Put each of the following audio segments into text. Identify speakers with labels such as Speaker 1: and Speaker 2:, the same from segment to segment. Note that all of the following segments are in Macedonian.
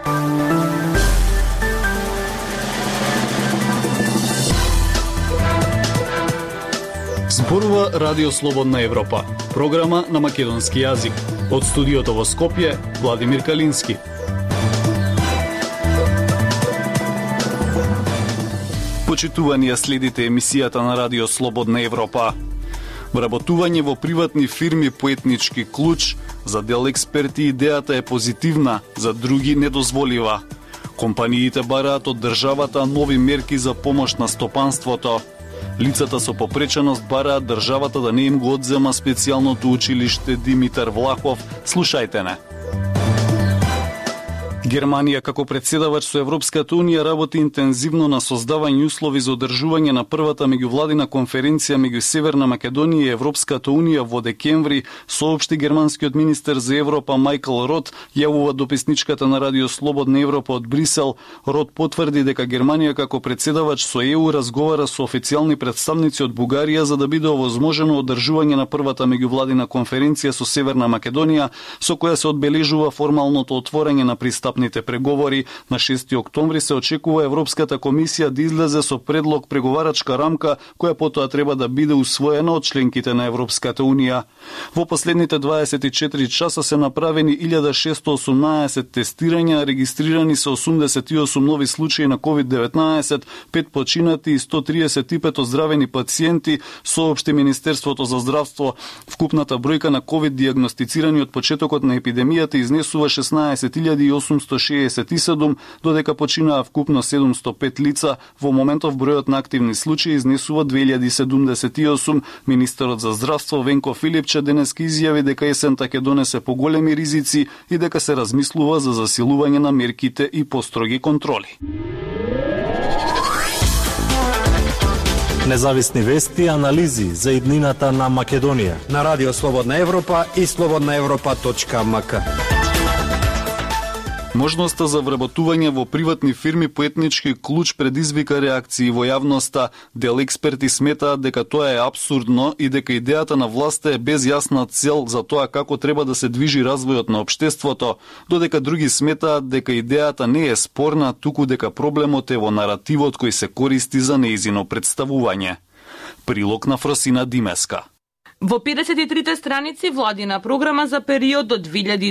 Speaker 1: Зборува Радио Слободна Европа, програма на македонски јазик. Од студиото во Скопје, Владимир Калински. Почитувани ја следите емисијата на Радио Слободна Европа. Вработување во приватни фирми по етнички клуч, за дел експерти идејата е позитивна, за други недозволива. Компаниите бараат од државата нови мерки за помош на стопанството. Лицата со попреченост бараат државата да не им го одзема специјалното училиште Димитар Влахов. Слушајте не. Германија како претседавач со Европската Унија работи интензивно на создавање услови за одржување на првата меѓувладина конференција меѓу Северна Македонија и Европската Унија во декември, соопшти германскиот министер за Европа Майкл Рот, јавува дописничката на Радио Слободна Европа од Брисел. Рот потврди дека Германија како претседавач со ЕУ разговара со официјални представници од Бугарија за да биде овозможено одржување на првата меѓувладина конференција со Северна Македонија, со која се одбележува формалното отворање на пристапните преговори. На 6 октомври се очекува Европската комисија да излезе со предлог преговарачка рамка која потоа треба да биде усвоена од членките на Европската Унија. Во последните 24 часа се направени 1618 тестирања, регистрирани се 88 нови случаи на COVID-19, 5 починати и 135 оздравени пациенти, соопшти Министерството за здравство. Вкупната бројка на COVID диагностицирани од почетокот на епидемијата изнесува 16.867, додека починаа вкупно 705 лица. Во моментов бројот на активни случаи изнесува 2078. Министерот за здравство Венко Филипче денеска изјави дека есента ќе донесе поголеми ризици и дека се размислува за засилување на мерките и построги контроли.
Speaker 2: Независни вести и анализи за иднината на Македонија
Speaker 3: на Радио Слободна Европа и slobodnaevropa.mk.
Speaker 1: Можноста за вработување во приватни фирми по етнички клуч предизвика реакции во јавноста. Дел експерти сметаат дека тоа е апсурдно и дека идејата на власта е без јасна цел за тоа како треба да се движи развојот на општеството, додека други сметаат дека идејата не е спорна, туку дека проблемот е во наративот кој се користи за нејзино представување. Прилог на Фросина Димеска.
Speaker 4: Во 53 страници владина програма за период до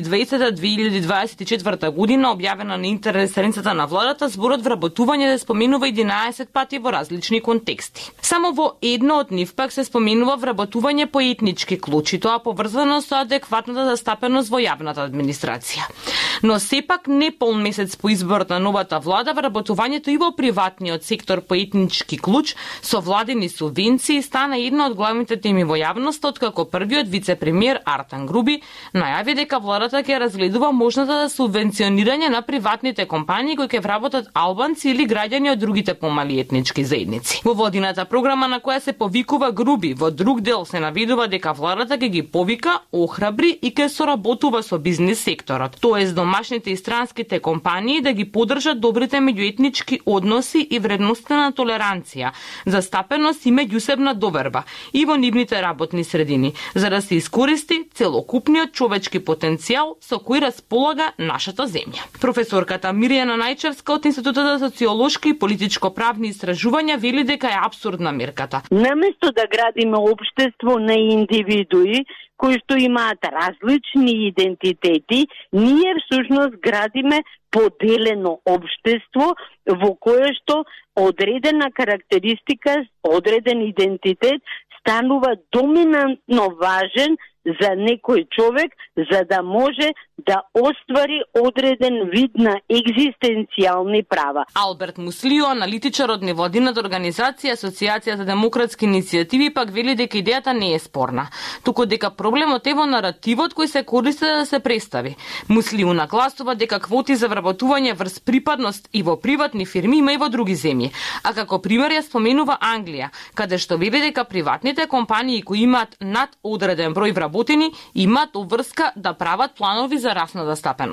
Speaker 4: 2020-2024 година, објавена на интернет страницата на владата, зборот вработување се споменува 11 пати во различни контексти. Само во едно од нив пак се споменува вработување по етнички клуч, и тоа поврзано со адекватната застапеност во јавната администрација. Но сепак не пол месец по изборот на новата влада, вработувањето и во приватниот сектор по етнички клуч со владини субвенции стана една од главните теми во јавност, откако првиот вице-премиер Артан Груби најави дека владата ќе разгледува можната за субвенционирање на приватните компании кои ќе вработат албанци или граѓани од другите помали етнички заедници. Во владината програма на која се повикува Груби, во друг дел се наведува дека владата ќе ги повика, охрабри и ќе соработува со бизнис секторот, тоест домашните и странските компании да ги поддржат добрите меѓуетнички односи и вредноста на толеранција, застапеност и меѓусебна доверба и во нивните работни средини, за да се искористи целокупниот човечки потенцијал со кој располага нашата земја. Професорката Мирјана Најчевска од Институтот за социолошки и политичко-правни истражувања вели дека е апсурдна мерката.
Speaker 5: Наместо да градиме општество на индивидуи кои што имаат различни идентитети, ние всушност градиме поделено општество во кое што одредена карактеристика, одреден идентитет станува доминантно важен за некој човек, за да може да оствари одреден вид на екзистенцијални права.
Speaker 4: Алберт Муслио, аналитичар од невладината организација Асоцијација за демократски иницијативи, пак вели дека идејата не е спорна, туку дека проблемот е во наративот кој се користи да се представи. Муслио нагласува дека квоти за вработување врз припадност и во приватни фирми има и во други земји, а како пример ја споменува Англија, каде што вели дека приватните компании кои имаат над одреден број вработени имаат обврска да прават планови за расна застапеност.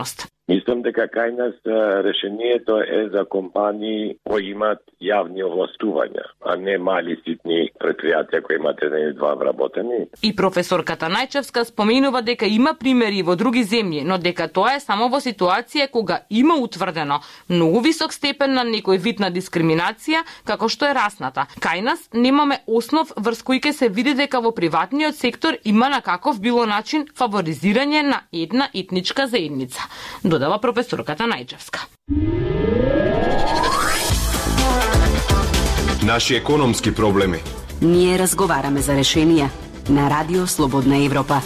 Speaker 6: Мислам дека кај нас решението е за компании кои имат јавни овластувања, а не мали ситни предпријатија кои имат еден или два вработени.
Speaker 4: И професорката Најчевска споменува дека има примери во други земји, но дека тоа е само во ситуација кога има утврдено многу висок степен на некој вид на дискриминација, како што е расната. Кај нас немаме основ врз кој ќе се види дека во приватниот сектор има на каков било начин фаворизирање на една етничка заедница, додава професорката Најчевска.
Speaker 7: Наши економски проблеми.
Speaker 8: Ние разговараме за решенија на Радио Слободна Европа.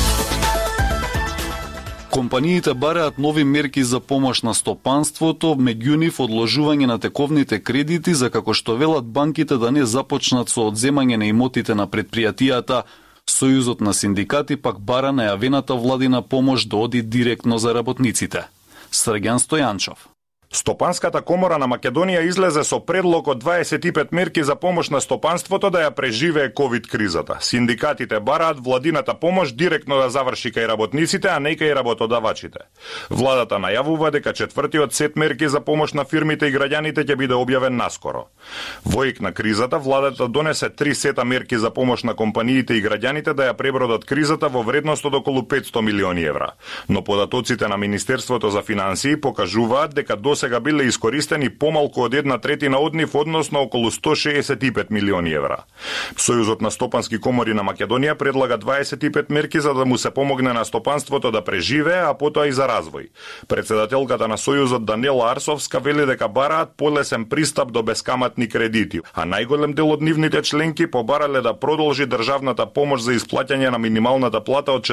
Speaker 1: Компаниите бараат нови мерки за помош на стопанството, меѓу нив одложување на тековните кредити за како што велат банките да не започнат со одземање на имотите на предпријатијата. Сојузот на синдикати пак бара најавената владина помош да оди директно за работниците. Срѓан Стојанчов.
Speaker 9: Стопанската комора на Македонија излезе со предлог од 25 мерки за помош на стопанството да ја преживее ковид кризата. Синдикатите бараат владината помош директно да заврши кај работниците, а не кај работодавачите. Владата најавува дека четвртиот сет мерки за помош на фирмите и граѓаните ќе биде објавен наскоро. Во ек на кризата, владата донесе 3 сета мерки за помош на компаниите и граѓаните да ја пребродат кризата во вредност од околу 500 милиони евра. Но податоците на Министерството за финансии покажуваат дека досега биле искористени помалку од 1/3 од нив, односно околу 165 милиони евра. Сојузот на стопански комори на Македонија предлага 25 мерки за да му се помогне на стопанството да преживее, а потоа и за развој. Председателката на Сојузот Данела Арсовска вели дека бараат полесен пристап до бескаматни кредити, а најголем дел од нивните членки побарале да продолжи државната помош за исплаќање на минималната плата од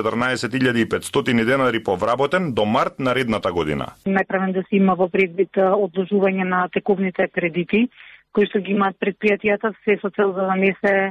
Speaker 9: 14.500 денари по вработен до март наредната година.
Speaker 10: Најправен да се има во предвид одложување на тековните кредити кои што ги имаат предпријатијата, се со цел за да не се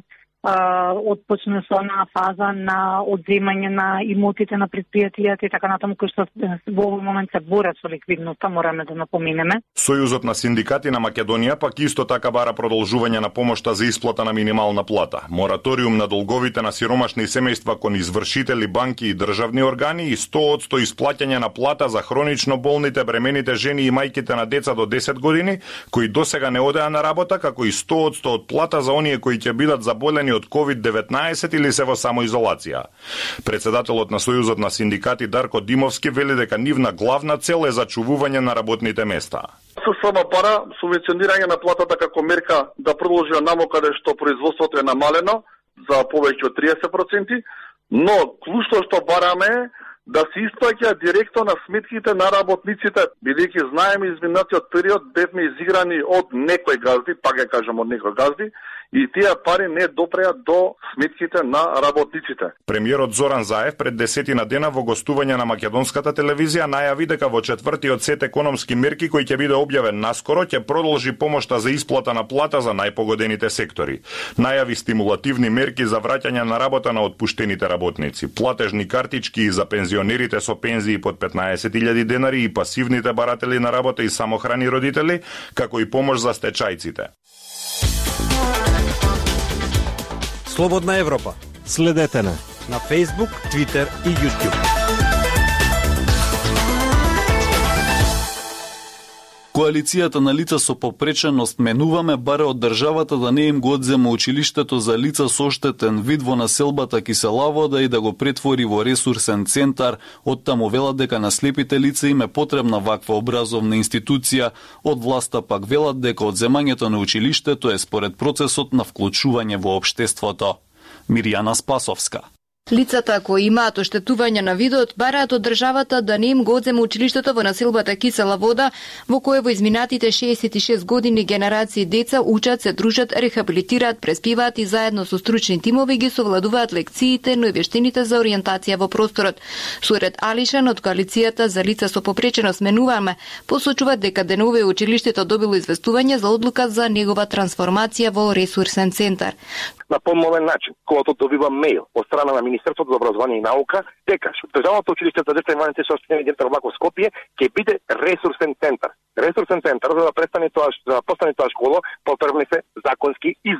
Speaker 10: отпочне со една фаза на одземање на имотите на предпријатијата и така натаму, кои што во овој момент се борат со ликвидноста, мораме да напоменеме.
Speaker 9: Сојузот на синдикати на Македонија пак исто така бара продолжување на помошта за исплата на минимална плата, мораториум на долговите на сиромашни семејства кон извршители, банки и државни органи и 100% исплаќање на плата за хронично болните, бремените жени и мајките на деца до 10 години кои досега не одеа на работа, како и 100% од плата за оние кои ќе бидат заболени од COVID-19 или се во самоизолација. Председателот на Сојузот на синдикати Дарко Димовски вели дека нивна главна цел е зачувување на работните места.
Speaker 11: ССМ бара субвенционирање на платата како мерка да продолжи наму каде што производството е намалено за повеќе од 30%, но клучно што бараме е да се исплаќа директно на сметките на работниците, бидејќи знаеме изминатиот период бевме изиграни од некои газди, пак ја кажам од некои газди, и тие пари не допреа до сметките на работниците.
Speaker 9: Премиерот Зоран Заев пред 10 дена во гостување на македонската телевизија најави дека во четвртиот сет економски мерки кој ќе биде објавен наскоро ќе продолжи помошта за исплата на плата за најпогодените сектори. Најави стимулативни мерки за враќање на работа на отпуштените работници, платежни картички за пензионерите со пензии под 15.000 денари и пасивните баратели на работа и самохрани родители, како и помош за стечајците.
Speaker 3: Слободна Европа.
Speaker 2: Следете на
Speaker 3: Facebook, Twitter и YouTube.
Speaker 1: Коалицијата на лица со попреченост Менуваме бара од државата да не им го одзема училиштето за лица со оштетен вид во населбата Киселавода и да го претвори во ресурсен центар. Оттаму велат дека на слепите лица им е потребна ваква образовна институција. Од власта пак велат дека одземањето на училиштето е според процесот на вклучување во општеството. Мирјана Спасовска.
Speaker 12: Лицата кои имаат оштетување на видот бараат од државата да не им го одзема училиштето во населбата Кисела Вода, во кое во изминатите 66 години генерации деца учат, се дружат, рехабилитираат, преспиваат и заедно со стручни тимови ги совладуваат лекциите, но и вештините за ориентација во просторот. Сурет Алишан од коалицијата за лица со попреченост Менуваме посочуваат дека денове училиштето добило известување за одлука за негова трансформација во ресурсен центар.
Speaker 13: На помален начин, когато добива мејл од страна на Министерството за образование и наука, дека Државното училиште за деца и младите со оштетени дентар во Скопје ќе биде ресурсен центар. Ресурсен центар за да постане тоа школа, потребни се законски измени.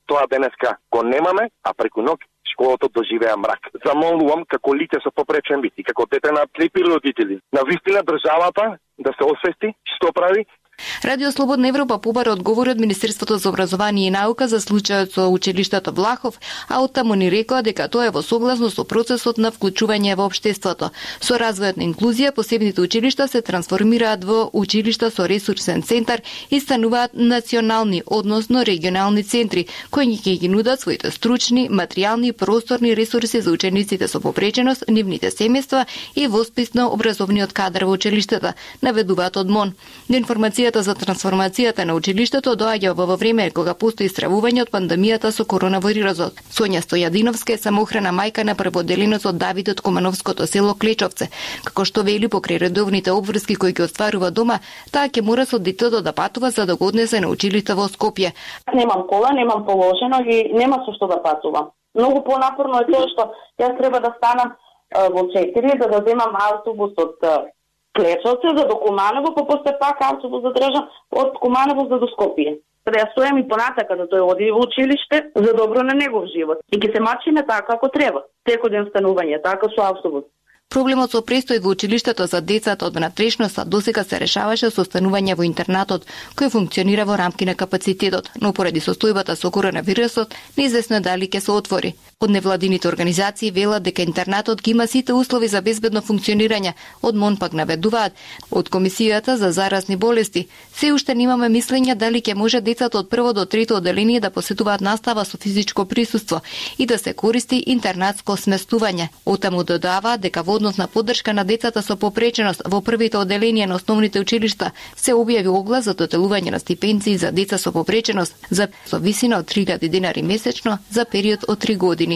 Speaker 13: Тоа денеска го немаме, а преку ноќ школата доживеа мрак. Замолувам како лице со попречен вид и како дете на слепи родители, на вистина државата да се освести што прави.
Speaker 12: Радио Слободна Европа побара одговори од Министерството за образование и наука за случајот со училиштето Влахов, а оттаму ни рекоа дека тоа е во согласно со процесот на вклучување во општеството. Со развојот на инклузија, посебните училишта се трансформираат во училишта со ресурсен центар и стануваат национални, односно регионални центри, кои ќе ги нудат своите стручни, материјални и просторни ресурси за учениците со попреченост, нивните семејства и воспитно образовниот кадар во училиштата, наведуваат од МОН. Информацијата за трансформацијата на училиштето доаѓа во време кога постои стравување од пандемијата со коронавирусот. Соња Стојадиновска е самоохрана мајка на прводеленецот Давид од Кумановското село Клечовце. Како што вели, покрај редовните обврски кои ги остварува дома, таа ќе мора со детето да патува за да го однесе на училиште во Скопје.
Speaker 14: Немам кола, немам положено и нема со што да патувам. Многу понапорно е тоа што јас треба да станам во 4 за да земам автобус од Клечовце за до Куманово, па после пак автобус задржам од Куманово за до Скопје. Да ја стојам и понатака да тој оди во училиште за добро на негов живот. И ќе се мачиме така како треба. Секој ден станување, така со автобус.
Speaker 12: Проблемот со престој во училиштето за децата од внатрешноста досега се решаваше со станување во интернатот, кој функционира во рамки на капацитетот, но поради состојбата со коронавирусот, неизвестно е дали ќе се отвори. Од невладините организации велат дека интернатот ги има сите услови за безбедно функционирање, од МОН пак наведуваат од Комисијата за заразни болести. Се уште немаме мислење дали ќе може децата од прво до трето одделение да посетуваат настава со физичко присуство и да се користи интернатско сместување. Оттаму додава дека во однос на поддршка на децата со попреченост во првите одделенија на основните училишта се објави оглас за доделување на стипендии за деца со попреченост за со висина од 3000 денари месечно за период од 3 години.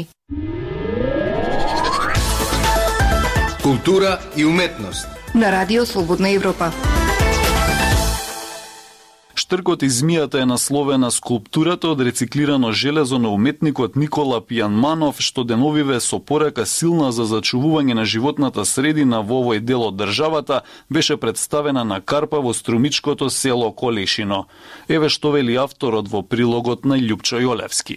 Speaker 7: Култура и уметност
Speaker 12: На Радио Слободна Европа.
Speaker 1: Штркот и змијата е насловена скулптурата од рециклирано железо на уметникот Никола Пијанманов, што деновиве со порака силна за зачувување на животната средина во овој дел од државата, беше представена на Карпа во струмичкото село Колешино. Еве што вели авторот во прилогот на Љупчо Јолевски.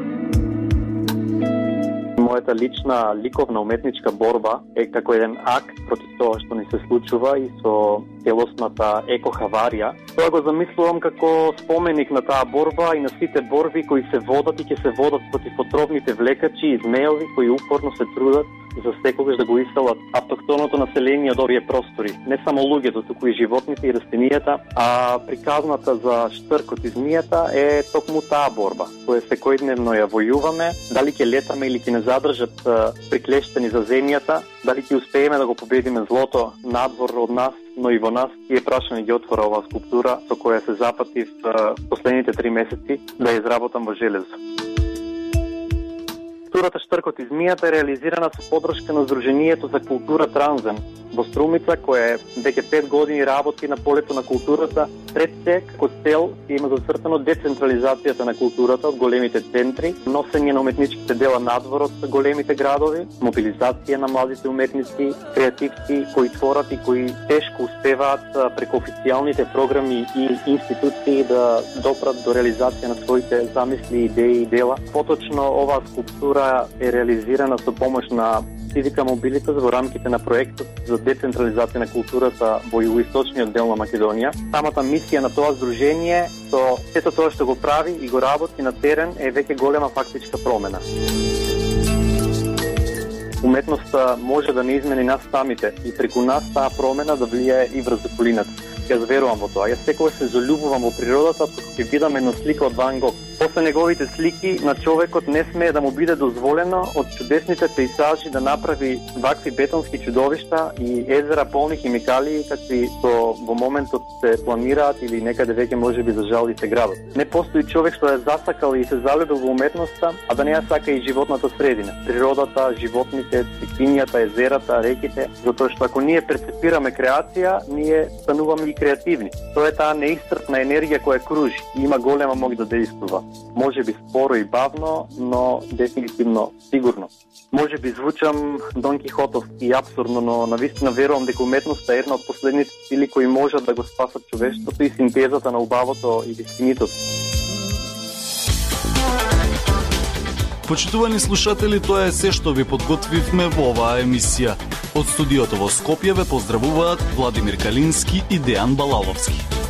Speaker 15: Мојата лична ликовна уметничка борба е како еден акт против тоа што ни се случува и со целосната екохаварија. Тоа го замислувам како споменик на таа борба и на сите борби кои се водат и ќе се водат против отровните влекачи и змеови кои упорно се трудат за секогаш да го иселат автохтоното население од овие простори. Не само луѓето, туку и животните и растенијата, а приказната за штркот и змијата е токму таа борба, која секојдневно ја војуваме, дали ќе летаме или ќе не задржат приклештени за земјата, дали ќе успееме да го победиме злото надвор од нас, но и во нас. Тие прашања ги отвора оваа скулптура со која се запатив последните 3 месеци да ја изработам во железо. Скулптурата Штркот и змијата е реализирана со поддршка на Сдруженијето за култура Транзем во Струмица, кое веќе 5 години работи на полето на културата. Пред се, како цел, има зацртано децентрализацијата на културата од големите центри, носење на уметничките дела надвор од големите градови, мобилизација на младите уметници, креативци кои творат и кои тешко успеваат преку официјалните програми и институции да допрат до реализација на своите замисли, идеи и дела. Поточно, оваа скулптура е реализирана со помош на Civica Mobilitas во рамките на проектот за децентрализација на културата во југоисточниот дел на Македонија. Самата мисија на тоа здружение со сето тоа што го прави и го работи на терен е веќе голема фактичка промена. Уметноста може да не измени нас самите и преку нас таа промена да влијае и врз околината. Јас верувам во тоа. Јас секогаш се залюбувам во природата, како ќе видам една слика од Ван Гог. После неговите слики на човекот не смее да му биде дозволено од чудесните пейзажи да направи вакви бетонски чудовишта и езера полни химикалии какви што во моментот се планираат или некаде веќе можеби за жал и се градат. Не постои човек што е засакал и се залюбил во уметноста, а да не ја сака и животната средина. Природата, животните, цикињата, езерата, реките, затоа што ако ние перцепираме креација, ние стануваме и креативни. Тоа е таа неисцрпна енергија која кружи и има голема моќ да действува. Може би споро и бавно, но дефинитивно сигурно. Може би звучам Дон Кихотовски и абсурдно, но навистина верувам дека уметноста е една од последните сили кои можат да го спасат човештвото и синтезата на убавото и вистинитото.
Speaker 1: Почитувани слушатели, тоа е се што ви подготвивме во оваа емисија. Од студиото во Скопје ве поздравуваат Владимир Калински и Дејан Балаловски.